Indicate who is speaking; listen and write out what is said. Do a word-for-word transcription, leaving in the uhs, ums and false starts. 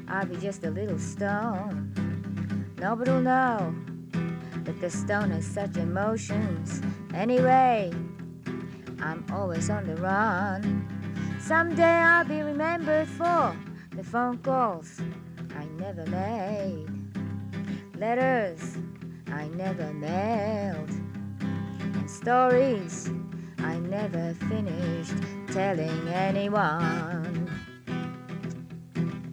Speaker 1: I'll be just a little stone. Nobody'll know that the stone has such emotions. Anyway, I'm always on the run. Someday I'll be remembered for the phone calls I never made, letters I never mailed, and stories I never finished telling anyone.